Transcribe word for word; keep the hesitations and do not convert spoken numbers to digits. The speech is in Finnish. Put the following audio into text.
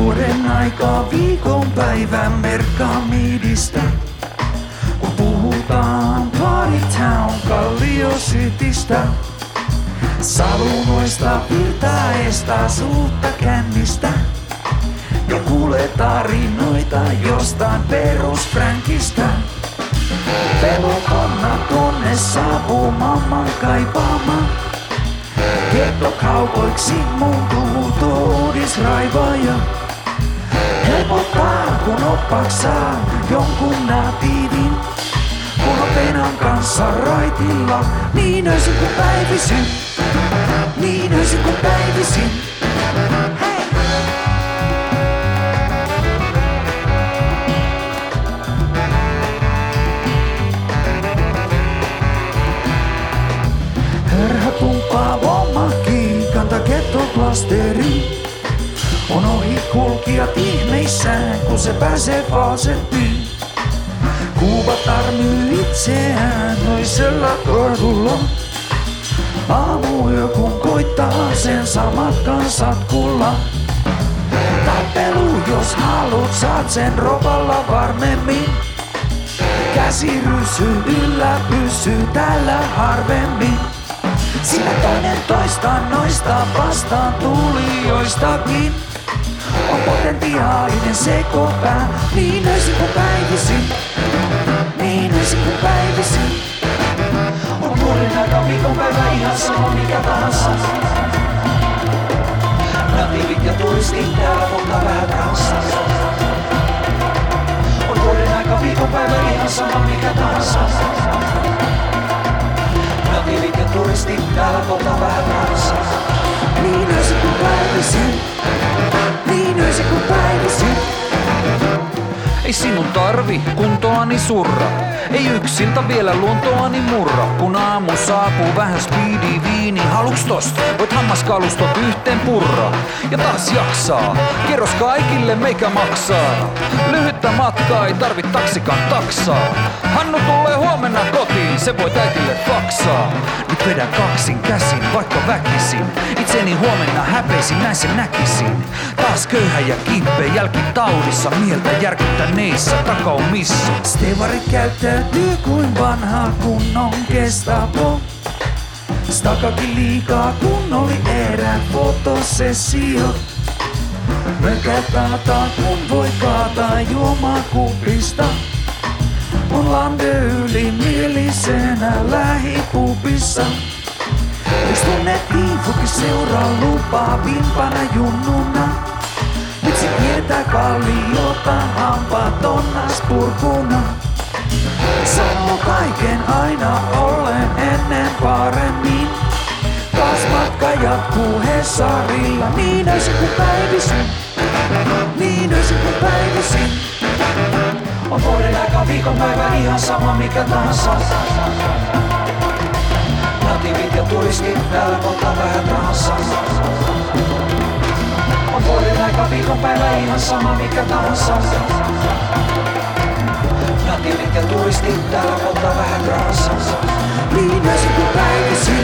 Vuoden aikaa viikonpäivän merkkamidistä. Kun puhutaan Party Town Kallio Citystä. Salunoista virtaesta suutta kännistä. Ja kuulee tarinoita jostain perusfränkistä. Pelokonna tonne saapuu mamman kaipaama. Gettokaupoiksi muuntuu todisraivaaja. Helpottaa kun oppaks saa jonkun natiivin. Kun on penan kanssa raitilla, niin öisin kuin päivisin. Niin öisin kuin päivisin. Hei! Hörhä pumppaa vommakki, kanta gettoplasteri. On ohikulkijat ihmeissään, kun se pääsee falsettiin. Kuubatar myy itseään noisella kordulla. Aamuyö kun koittaa sen samat kansat kulla. Tappelu jos haluut, saat sen ropalla varmemmin. Käsirysy yllä pysyy täällä harvemmin. Sillä toinen toista noista vastaan tulijoistakin on potentiaalinen sekopää. Niin öisin kuin päivisin. Niin öisin kuin päivisin. On vuoden aika viikonpäivä ihan sama mikä tahansa. Natiivit ja turistit täällä polttaa vähän transaa. On vuoden aika viikonpäivä ihan sama mikä tahansa. Natiivit ja turistit täällä polttaa vähän transaa. Niin öisin kuin päivisin. Niin öisin kuin päivisin. Ei sinun tarvi kuntoani surra. Ei yksiltä vielä luontoani murra. Kun aamu saapuu vähän speedi viini. Haluks tosta? Voit hammaskalustot yhteen purra. Ja taas jaksaa. Kerros kaikille meikä maksaa. Lyhyttä matkaa ei tarvit taksikaan taksaa. Hannu tulee huomenna kotiin, se voi äitille faksaa. Nyt vedän kaksin käsin, vaikka väkisin. Itseni huomenna häpeisin, näin sen näkisin. Taas köyhä ja kipeä jälkitaudissa. Mieltä järkyttäneissä takaumissa. Stevarit käyttäytyy kuin vanha kunnon Gestapo. Stakakin liikaa kun oli erä fotosessio. Mökätaataan kun voi kaataa juomakupista. On lande ylimielisenä lähipubissa. Jos tunnettiin fuki seuraa lupaavimpana junnuna. Nyt se kiertää kalliota hampaatonnas purkuna. Sanoo kaiken aina ollen ennen paremmin. Taas matka jatkuu Hesarilla. Niin öisin kuin päivisin. Niin öisin kuin päivisin. On vuoden aika viikonpäivä ihan sama mikä tahansa. Natiivit ja turistit täällä polttaa vähän transaa. On vuoden aika viikonpäivä ihan sama mikä tahansa. Natiivit ja turistit täällä polttaa vähän transaa. Niin öisin kuin päivisin.